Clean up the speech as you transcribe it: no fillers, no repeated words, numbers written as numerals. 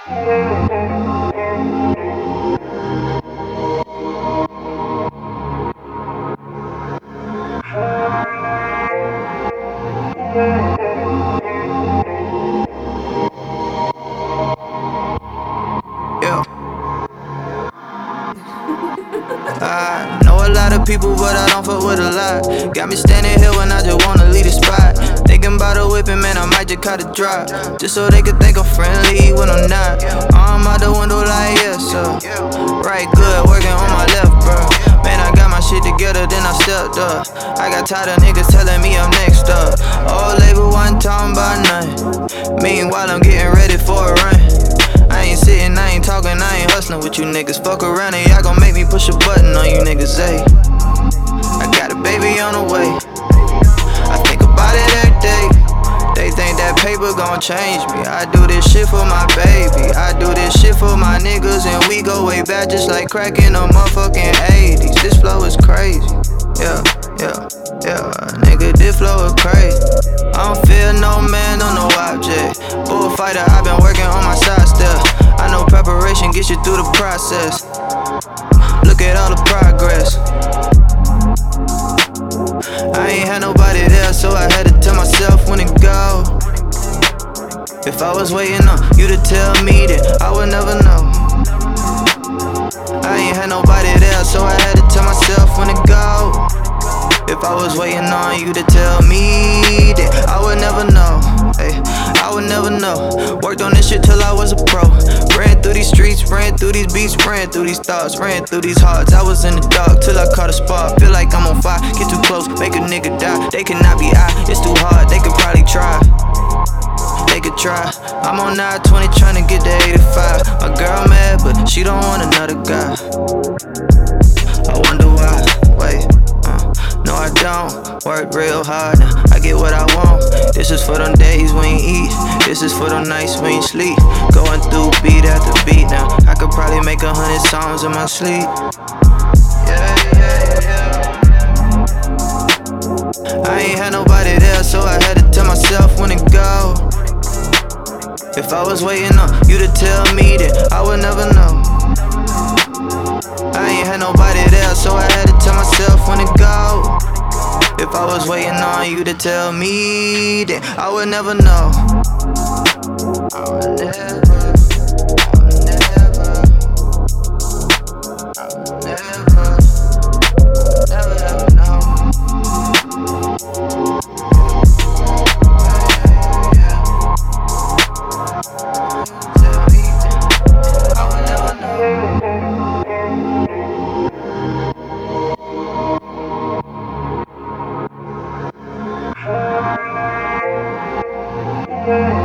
Yeah. I know a lot of people, but I don't fuck with a lot. Got me standing here when I just wanna leave the spot. Thinking about a whipping, man, I might just cut a drop. Just so they could think I'm friendly when I'm not. I'm out the window like, yes, sir. Right, good, working on my left, bro. Man, I got my shit together, then I stepped up. I got tired of niggas telling me I'm next up. Old label wasn't talking about nothing. Meanwhile, I'm getting ready for a run. I ain't sitting, I ain't talking, I ain't hustling with you niggas. Fuck around and y'all gon' make me push a button on you niggas, ayy. I got a baby on the way. I think about it every day. They think that paper gon' change me. I do this shit for my baby. I do this shit for my niggas, and we go way back just like crack in the motherfucking 80s. This flow is crazy. Yeah, yeah, yeah. Nigga, this flow is crazy. I don't feel no man on no object. Bullfighter, I've been working on my side step. I know preparation gets you through the process. Look at all the progress. I ain't had nobody there, so I had to tell myself when to go. If I was waiting on you to tell me, then I would never know. I ain't had nobody there, so I had to tell myself when to go. If I was waiting on you to tell me, then I would never know. Hey, I would never know. Worked on this shit till I was a pro. Ran through these streets, ran through these beats, ran through these thoughts, ran through these hearts. I was in the dark till I caught a spark. Feel like I'm on fire, get too close, make a nigga die. They cannot be I, it's too hard, they could probably try. They could try. I'm on 920 trying to get to 85. My girl mad, but she don't want another guy. I wonder why, wait. No, I don't work real hard. Now I get what I want. This is for them days when you eat. This is for them nights when you sleep. Going through beat after beat. Now I could probably make 100 songs in my sleep. Yeah, yeah, yeah. I ain't had nobody there, so I had to tell myself when to go. If I was waiting on you to tell me, then I would never know. I ain't had nobody there, so I had to tell myself when to go. If I was waiting on you to tell me, then I would never know. I would never, I would never, I would never, never ever know. Tell me, I would never know.